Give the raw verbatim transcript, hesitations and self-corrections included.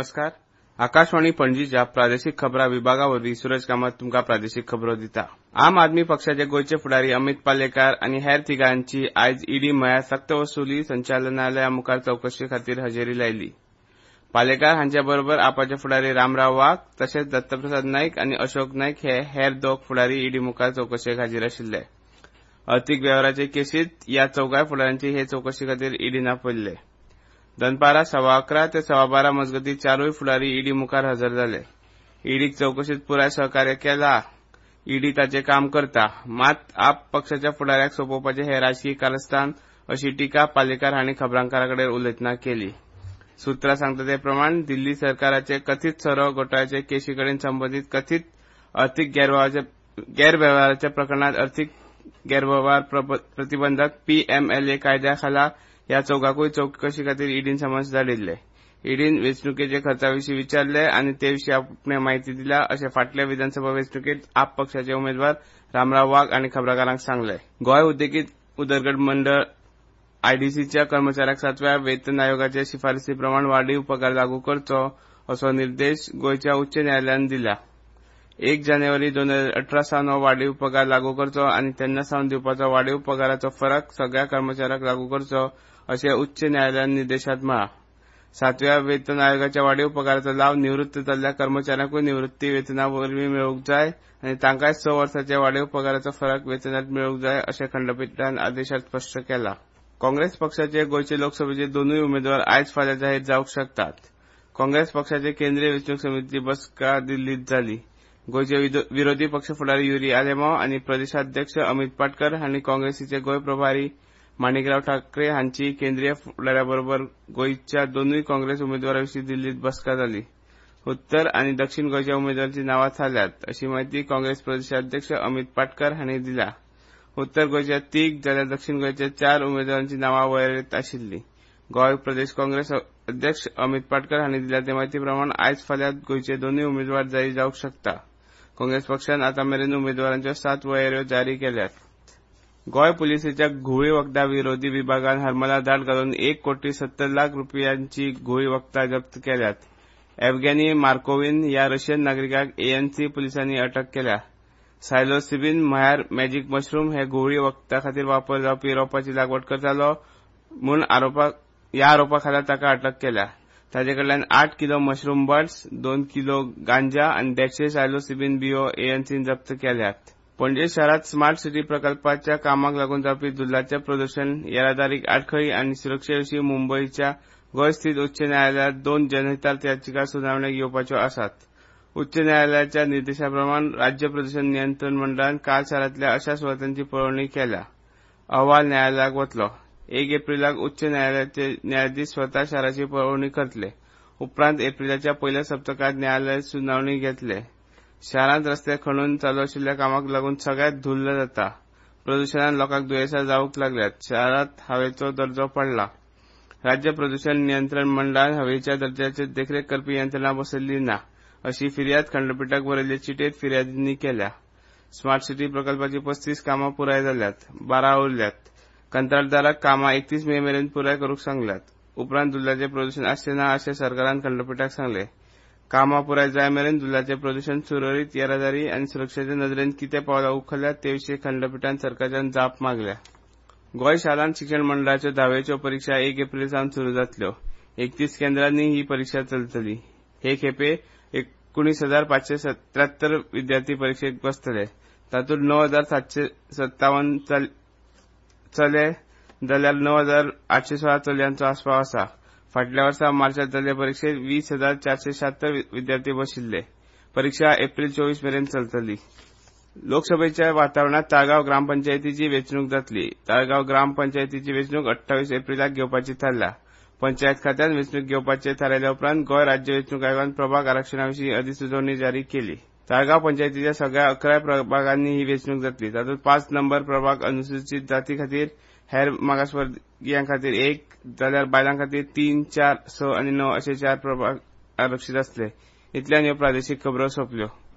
नमस्कार. आकाशवाणी पणजीच्या प्रादेशीक खबरां विभागावरवीं सूरज कामत तुमकां प्रादेशीक खबरो दिता. आम आदमी पक्षाचे गोंयचे फुडारी अमित पालेकार आनी हेर तिगांची आयज ईडी म्हळ्यार सक्तवसुली संचालनालया मुखार चवकशी खातीर हजेरी लायली. पालेकार हांचे बरोबर आपाचे फुडारी रामराव वाघ तशेंच दत्तप्रसाद नाईक आनी अशोक नाईक हे हेर दोग फुडारी ईडी मुखार चवकशेक हाजीर आशिल्ले. अर्थीक वेव्हाराचे केशींत ह्या चौगाय फुडाऱ्यांची हे चवकशे खातीर ईडीन आपयल्ले. दनपारा सवा अकरा ते सवा बारा मजगतीं चारूय फुडारी ईडी मुखार हजर जाले. ईडीक चवकशीत पुराय सहकार्य केला. ईडी ताचें काम करता, मात आप पक्षाच्या फुडाऱ्याक सोपोवपाचें हें राजकीय कारस्थान अशी टिका पालेकार हांणी खबरांकारांकडेन उलयतना केली. सुत्रां सांगता ते प्रमाण दिल्ली सरकाराचे कथीत सोरो घोटाळ्याचे केशीकडेन संबंदीत कथीत अर्थीक गैरवेव्हाराच्या प्रकरणात अर्थीक गैरवेव्हार प्रतिबंधक पीएमएलए कायद्या खाला ह्या चौगांकूय चवकशी खातीर ईडीन समन्स धाडिल्ले. ईडीन वेंचणुकेचे खर्चाविशीं विचारले आनी ते विशीं आपणे म्हायती दिल्या अशें फाटल्या विधानसभा वेंचणुकेंत आप पक्षाचे उमेदवार रामराव वाघ हांणी खबराकारांक सांगलें. गोंय उद्देगीक उदरगत मंडळ आयडीसीच्या कर्मचाऱ्यांक सातव्या वेतन आयोगाचे शिफारसी प्रमाण वाडीव पगार लागू करचो असो निर्देश गोंयच्या उच्च न्यायालयान दिला. एक जानेवारी दोन हजार अठरा सावन हो वाडीव पगार लागू करचो आनी तेन्ना सावन दिवपाचो वाडीव पगाराचो फरक सगळ्या कर्मचाऱ्यांक लागू करचो अशें उच्च न्यायालयान निर्देशांत म्हळां. सातव्या वेतन आयोगाच्या वाडीव पगाराचो लाव निवृत्त जाल्ल्या कर्मचाऱ्यांकूय निवृत्ती वेतना वरवीं मेळूंक जाय आनी तांकांय स वर्सांच्या वाडीव पगाराचो फरक वेतनांत मेळूंक जाय अशें खंडपीठान आदेशांत स्पश्ट केलां. काँग्रेस पक्षाचे गोंयचे लोकसभेचे दोनूय उमेदवार आयज फाल्यां जाहीर जावंक शकतात. काँग्रेस पक्षाचे केंद्रीय वेंचणूक समितीची बसका दिल्लींत जाली. गोंयचे विरोधी पक्ष फुडारी युरी आलेमांव आनी प्रदेशाध्यक्ष अमित पाटकर हांणी काँग्रेसीचे गोंय प्रभारी माणिकराव ठाकरे हांची केंद्रीय फुडाऱ्याबरोबर गोंयच्या दोनूय काँग्रेस उमेदवारांविशीं दिल्लींत बसका जाली. उत्तर आनी दक्षिण गोंयच्या उमेदवारांची नांवां थारल्यात अशी माहिती काँग्रेस प्रदेशाध्यक्ष अमित पाटकर हांणी दिल्या. उत्तर गोंयच्या तीग जाल्यार दक्षिण गोंयच्या चार उमेदवारांची नांवां वळेरेंत आशिल्लीं. गोंय प्रदेश काँग्रेस अध्यक्ष अमित पाटकर हांणी दिल्या ते माहिती प्रमाण आयज फाल्यां गोंयचे दोनूय उमेदवार जाहीर जावंक शकतात. काँग्रेस पक्षान आतां मेरेन उमेदवारांच्यो सात वळेऱ्यो जारी केल्यात. गोंय पुलिसेच्या घुवळी वखदां विरोधी विभागान हरमला धाड घालून एक कोटी सत्तर लाख रुपयांची घुवळी वखदां जप्त केल्यात. एव्गेनी मार्कोवीन ह्या रशियन नागरिकाक एएनसी पुलिसांनी अटक केल्या. सायलोसिबीन म्हळ्यार मॅजीक मशरूम हे घुवळी वखदां खातीर वापर जावपी रोपाची लागवड करतालो म्हूण ह्या आरोपा खाला ताका अटक केल्या. ताचे कडल्यान आठ किलो मशरूम बड्स, दोन किलो गांजा आनी देडशे सायलोसिबीन बियो एएनसीन जप्त केल्यात. पणजे शारांत स्मार्ट सिटी प्रकल्पाच्या कामाक लागून जावपी धुल्लाचें प्रदूशण, येरादारीक आडखळी आनी सुरक्षेविशीं मुंबयच्या गोंय स्थित उच्च न्यायालयात दोन जनहित याचिका सुनावणेक येवपाच्यो आसात. उच्च न्यायालयाच्या निर्देशा प्रमाण राज्य प्रदूषण नियंत्रण मंडळान काल शारांतल्या अशा सुवातांची पळोवणी केल्या. अहवाल न्यायालयाक वतलो. एक एप्रिलाक उच्च न्यायालयाचे न्यायाधीश स्वता शाराची पळोवणी करतले. उपरांत एप्रिलाच्या पयल्या सप्तकांत न्यायालय सुनावणी घेतले. शारांत रस्ते खणून चालू आशिल्ल्या कामाक लागून सगळ्यात धुल्ल जाता. प्रदूषणान लोकांक दुयेंसां जावंक लागल्यात. शारांत हवेचो दर्जो पडला. राज्य प्रदूषण नियंत्रण मंडळान हवेच्या दर्ज्याचेर देखरेख करपी यंत्रणा बसयल्ली ना अशी फिर्याद खंडपीठाक बरयल्ले चिटेंत फिर्यादींनी केल्या. स्मार्ट सिटी प्रकल्पाची पस्तीस कामां पुराय जाल्यात, बारा उरल्यात. कंत्राटदाराक कामां एकतीस मे मेरेन पुराय करूंक सांगल्यात. उपरांत धुल्लाचें प्रदूषण आसचें ना अशें सरकारान खंडपीठाक सांगलें. कामां पुराय जाय मेरेन धुल्लाचें प्रदूषण सुरळीत येरादारी आनी सुरक्षेचे नदरेन कितें पावलां उखल्ल्यात ते विशीं खंडपीठान सरकारच्यान जाप मागल्या. गोंय शालांत शिक्षण मंडळाच्यो धावेच्यो परीक्षा एक एप्रील सावन सुरू जातल्यो. एकतीस केंद्रांनी ही परीक्षा चलतली. हे खेपे एकुणीस हजार पांचशे सत्यात्तर विद्यार्थी परीक्षेक बसतले. तातूंत णव हजार सातशे सत्तावन चले जाल्यार णव हजार आठशे सोळा चलयांचो आस्पाव आसा. फाटल्या वर्सा मार्चांत जाल्ले परीक्षेत वीस हजार चारशे शात्तर विद्यार्थी बशिल्ले. परीक्षा एप्रील चोवीस मेरेन चलतली. लोकसभेच्या वातावरणात ताळगांव ग्रामपंचायतीची वेंचणूक जातली. ताळगांव ग्रामपंचायतीची वेंचणूक अठ्ठावीस एप्रिलाक घेवपाची थारल्या. पंचायत खात्यान वेंचणूक घेवपाचे थारायल्या उपरांत गोंय राज्य वेंचणूक आयोगान प्रभाग आरक्षणाविशीं अधिसुचोवणी जारी केली. ताळगांव पंचायतीच्या सगळ्या अकरा प्रभागांनी ही वेंचणूक जातली. तातूंत पांच नंबर प्रभाग अनुसूचित जाती खातीर, हेर मागासवर्गीयां खातीर एक जाल्यार बायलां खातीर तीन, चार, स आनी णव अशे चार प्रभाग आरक्षीत आसतले. इतल्यान ह्यो प्रादेशीक खबरो सोंपल्यो.